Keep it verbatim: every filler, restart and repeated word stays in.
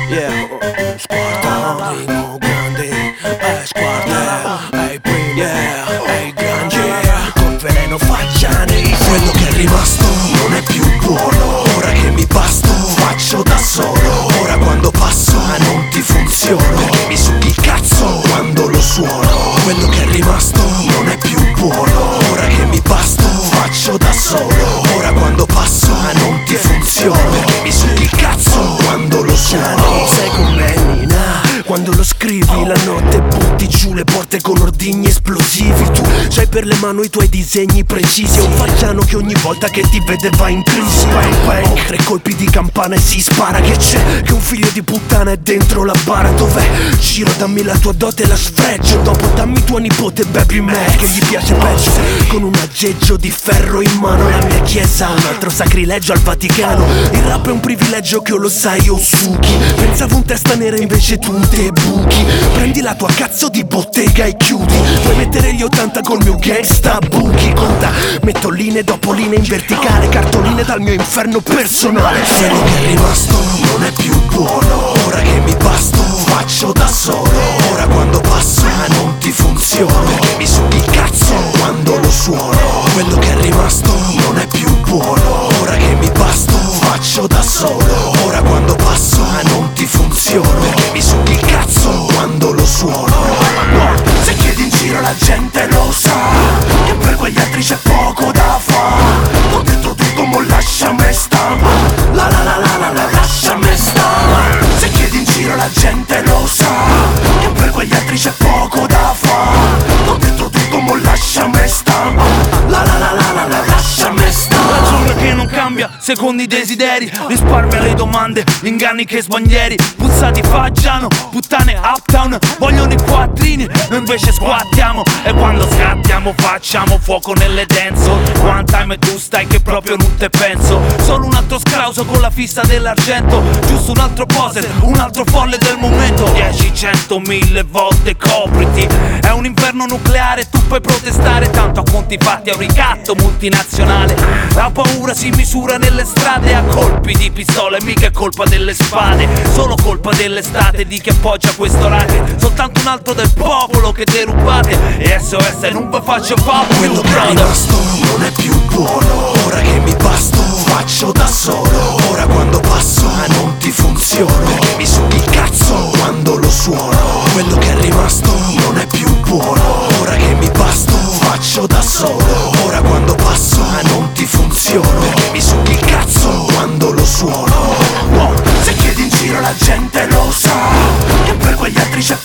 Yeah, squarta, rimo grande, eh, squarta, ehi prima, yeah, ehi grande, col veleno facciane. Quello che è rimasto non è più buono, ora che mi basto, faccio da solo. Ora quando passo, ma non ti funziona, perché mi succhi il cazzo quando lo suono. Quello che è rimasto non è più buono, ora che mi basto, faccio da solo. Ora quando passo, ma non ti funziona, perché mi succhi il cazzo quando lo suono. Sei con me Nina, quando lo scrivi la notte butti giù le porte con ordigni esplosivi. Tu c'hai per le mani i tuoi disegni precisi, è un facciano che ogni volta che ti vede va in crisi. Bang bang, tre colpi di campana e si spara. Che c'è? Che un figlio di puttana è dentro la bara. Dov'è? Giro, dammi la tua dote e la sfregio. Dopo dammi tua nipote Baby Mac, che gli piace peggio. Con un aggeggio di ferro in mano, la mia chiesa un altro sacrilegio al Vaticano. Il rap è un privilegio che o lo sai o succhi. Pensavo un testa nera invece tu te buchi. Prendi la tua cazzo di bottega e chiudi. Puoi mettere gli ottanta col mio gangsta buchi. Conta, metto linee dopo linee in verticale, cartoline dal mio inferno personale. Quello che è rimasto non è più buono, ora che mi basto, faccio da solo. Ora quando passo, ma non ti funziona, perché mi succhi il cazzo quando lo suono. Quello che è rimasto non è più buono, ora che mi basto, faccio da solo. Ora quando passo, ma non ti funziona, perché mi succhi il cazzo quando lo suono. Se chiedi in giro la gente lo sa, che per quegli altri c'è poco da fare. Ho detto tutto, mo lasciami sta. La la la la la la, lasciami sta. Se chiedi in giro la gente lo sa, che per quegli altri c'è poco da fare. Ho detto tutto, mo lasciami sta. La la la la la la, lasciami sta. Ragione che non cambia secondo i desideri, risparmia le domande, gli inganni che sbaglieri. Puzzati faggiano, puttane uptown, vogliono i quattrini, noi invece squattiamo. E quando scattiamo facciamo fuoco nelle dance. One time e tu stai che proprio non te penso. Solo un altro scrauso con la fissa dell'argento, giusto un altro poser, un altro folle del momento. Dieci, cento, mille volte copriti, è un inferno nucleare, tu puoi protestare, tanto a conti fatti è un ricatto multinazionale. La paura si misura nelle strade a colpi di pistole, mica è colpa delle spade, solo colpa dell'estate di chi appoggia questo racket. Soltanto un altro del popolo che derubate, e S O S non vi faccio papo. Quello che è rimasto non è più buono, ora che mi basto, faccio da solo. Ora quando passo, ma non ti funziona, perché mi succhi il cazzo quando lo suono. Quello che è rimasto non è più buono, ora che mi basto, faccio da solo. Ora quando passo, ma non ti funziona, perché mi succhi il cazzo quando lo suono. Se chiedi in giro la gente lo sa, che per quegli altri c'è